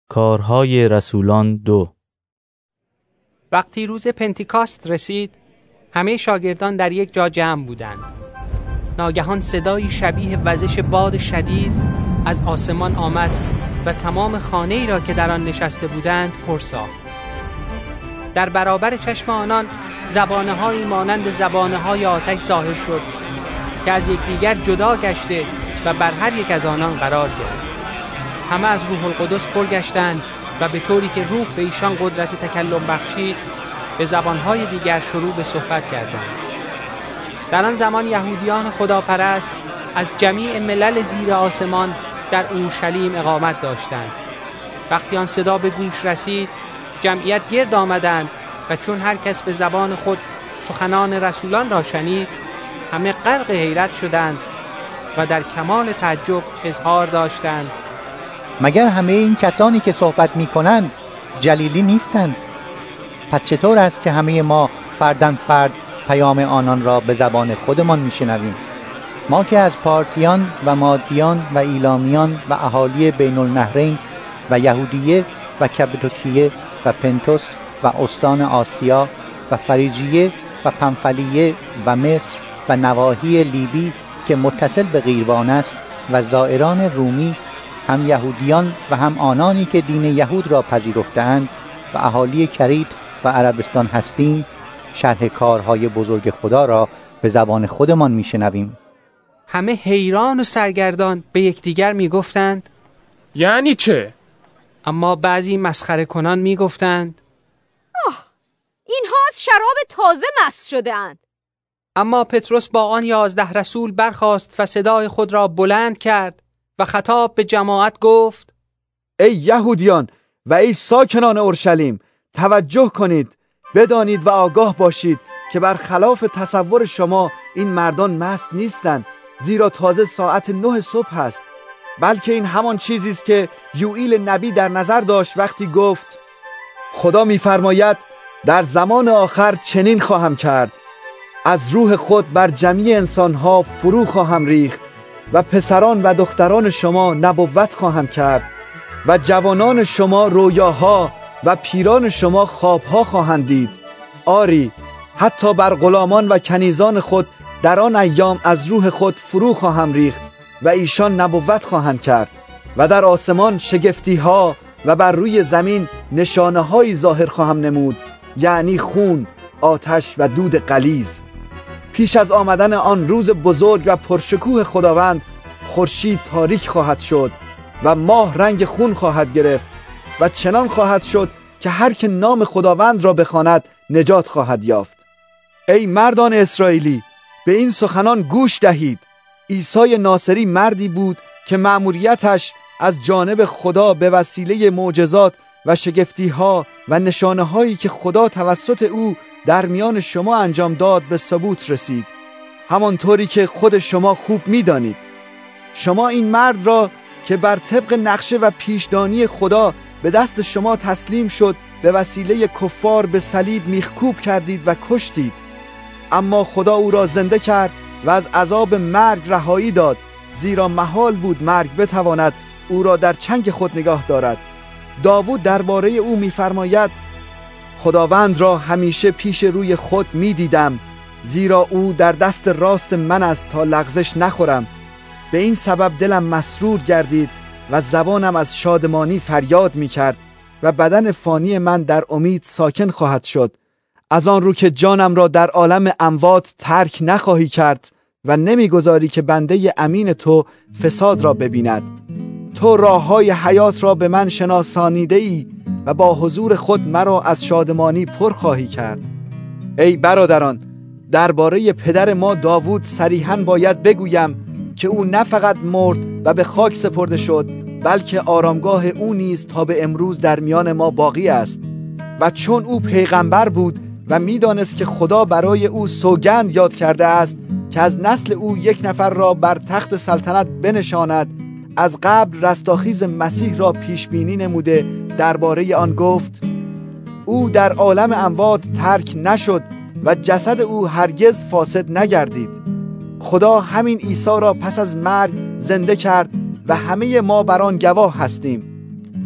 کارهای رسولان 2. وقتی روز پنتیکاست رسید، همه شاگردان در یک جا جمع بودند. ناگهان صدایی شبیه وزش باد شدید از آسمان آمد و تمام خانه‌ای را که در آن نشسته بودند پر ساخت. در برابر چشم آنان زبانه‌هایی مانند زبانه‌های آتش ظاهر شد که از یکدیگر جدا گشته و بر هر یک از آنان قرار گرفت. همه از روح القدس پر گشتند و به طوری که روح به ایشان قدرت تکلم بخشید به زبانهای دیگر شروع به صحبت کردند. در آن زمان یهودیان خداپرست از جمیع ملل زیر آسمان در اورشلیم اقامت داشتند. وقتی آن صدا به گوش رسید، جمعیت گرد آمدند و چون هر کس به زبان خود سخنان رسولان را شنید، همه غرق حیرت شدند و در کمال تعجب اظهار داشتند: مگر همه این کسانی که صحبت می‌کنند جلیلی نیستند؟ پس چطور است که همه ما فرداً فرد پیام آنان را به زبان خودمان میشنویم؟ ما که از پارتیان و مادیان و ایلامیان و اهالی بین النهرین و یهودیه و کپادوکیه و پنتوس و استان آسیا و فریجیه و پنفلیه و مصر و نواحی لیبی که متصل به قیروان است و زائران رومی، هم یهودیان و هم آنانی که دین یهود را پذیرفتند و اهالی کریت و عربستان هستیم، شرح کارهای بزرگ خدا را به زبان خودمان میشنویم. همه حیران و سرگردان به یکدیگر میگفتند: یعنی چه؟ اما بعضی مسخره کنان میگفتند: اینها از شراب تازه مست شده‌اند. اما پتروس با آن 11 رسول برخاست و صدای خود را بلند کرد و خطاب به جماعت گفت: ای یهودیان و ای ساکنان اورشلیم، توجه کنید، بدانید و آگاه باشید که برخلاف تصور شما این مردان مست نیستند، زیرا تازه ساعت 9 صبح است، بلکه این همان چیزی است که یوئیل نبی در نظر داشت وقتی گفت: خدا می‌فرماید در زمان آخر چنین خواهم کرد، از روح خود بر جمیع انسانها فرو خواهم ریخت و پسران و دختران شما نبوت خواهند کرد و جوانان شما رویاها و پیران شما خوابها خواهند دید. آری، حتی بر غلامان و کنیزان خود در آن ایام از روح خود فرو خواهم ریخت و ایشان نبوت خواهند کرد و در آسمان شگفتیها و بر روی زمین نشانه‌هایی ظاهر خواهم نمود، یعنی خون، آتش و دود غلیظ. پیش از آمدن آن روز بزرگ و پرشکوه خداوند، خورشید تاریک خواهد شد و ماه رنگ خون خواهد گرفت و چنان خواهد شد که هر که نام خداوند را بخواند نجات خواهد یافت. ای مردان اسرائیلی، به این سخنان گوش دهید. عیسی ناصری مردی بود که مأموریتش از جانب خدا به وسیله معجزات و شگفتیها و نشانه‌هایی که خدا توسط او در میان شما انجام داد به ثبوت رسید، همانطوری که خود شما خوب می‌دانید. شما این مرد را که بر طبق نقشه و پیشدانی خدا به دست شما تسلیم شد به وسیله کفار به صلیب میخکوب کردید و کشتید، اما خدا او را زنده کرد و از عذاب مرگ رهایی داد، زیرا محال بود مرگ بتواند او را در چنگ خود نگاه دارد. داوود درباره او می‌فرماید: خداوند را همیشه پیش روی خود می‌دیدم، زیرا او در دست راست من است تا لغزش نخورم. به این سبب دلم مسرور گردید و زبانم از شادمانی فریاد می‌کرد و بدن فانی من در امید ساکن خواهد شد، از آن رو که جانم را در عالم اموات ترک نخواهی کرد و نمی‌گذاری که بنده امین تو فساد را ببیند. تو راه‌های حیات را به من شناسانیده‌ای و با حضور خود مرا از شادمانی پر خواهی کرد. ای برادران، درباره پدر ما داوود صریحاً باید بگویم که او نه فقط مرد و به خاک سپرده شد، بلکه آرامگاه او نیز تا به امروز در میان ما باقی است. و چون او پیغمبر بود و می‌دانست که خدا برای او سوگند یاد کرده است که از نسل او یک نفر را بر تخت سلطنت بنشاند، از قبل رستاخیز مسیح را پیش بینی نموده درباره آن گفت: او در عالم اموات ترک نشد و جسد او هرگز فاسد نگردید. خدا همین عیسی را پس از مرگ زنده کرد و همه ما بر آن گواه هستیم.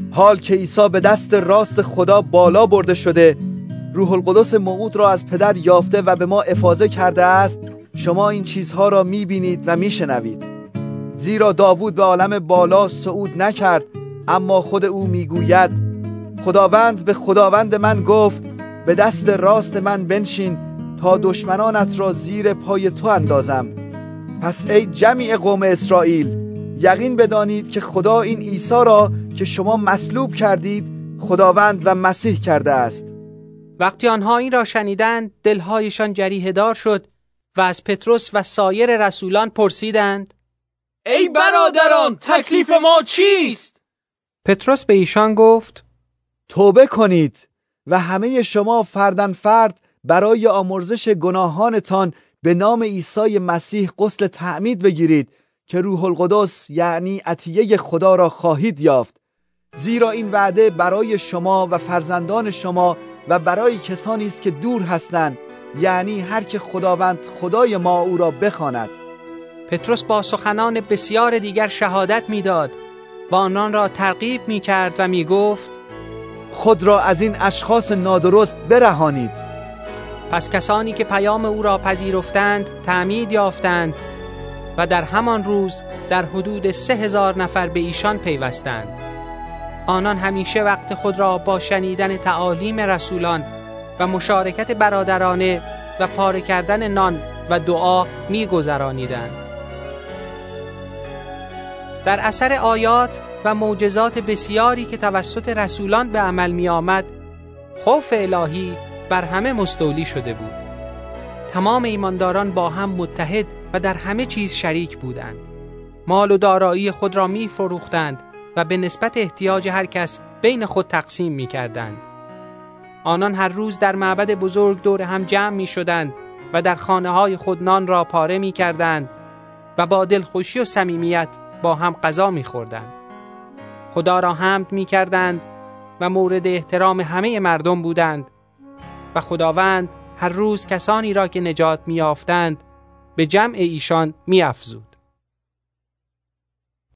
حال که عیسی به دست راست خدا بالا برده شده، روح القدس موعود را از پدر یافته و به ما افاضه کرده است، شما این چیزها را می‌بینید و می‌شنوید. زیرا داوود به عالم بالا صعود نکرد، اما خود او میگوید خداوند به خداوند من گفت به دست راست من بنشین تا دشمنانت را زیر پای تو اندازم. پس ای جمیع قوم اسرائیل، یقین بدانید که خدا این عیسی را که شما مصلوب کردید خداوند و مسیح کرده است. وقتی آنها این را شنیدند دلهایشان جریحه دار شد و از پتروس و سایر رسولان پرسیدند ای برادران، تکلیف ما چیست؟ پتروس به ایشان گفت توبه کنید و همه شما فردن فرد برای آمرزش گناهانتان به نام عیسی مسیح غسل تعمید بگیرید که روح القدس یعنی عطیه خدا را خواهید یافت. زیرا این وعده برای شما و فرزندان شما و برای کسانی است که دور هستند، یعنی هر که خداوند خدای ما او را بخواند. پتروس با سخنان بسیار دیگر شهادت میداد و آنان را ترغیب میکرد و میگفت خود را از این اشخاص نادرست برهانید. پس کسانی که پیام او را پذیرفتند تعمید یافتند و در همان روز در حدود 3000 نفر به ایشان پیوستند. آنان همیشه وقت خود را با شنیدن تعالیم رسولان و مشارکت برادرانه و پاره کردن نان و دعا می‌گذرانیدند. در اثر آیات و معجزات بسیاری که توسط رسولان به عمل می آمد، خوف الهی بر همه مستولی شده بود. تمام ایمانداران با هم متحد و در همه چیز شریک بودند. مال و دارایی خود را می فروختند و به نسبت احتیاج هر کس بین خود تقسیم می کردند. آنان هر روز در معبد بزرگ دور هم جمع می شدند و در خانه های خود نان را پاره می کردند و با دلخوشی و صمیمیت با هم غذا می خوردند. خدا را حمد می کردند و مورد احترام همه مردم بودند و خداوند هر روز کسانی را که نجات می یافتند به جمع ایشان می افزود.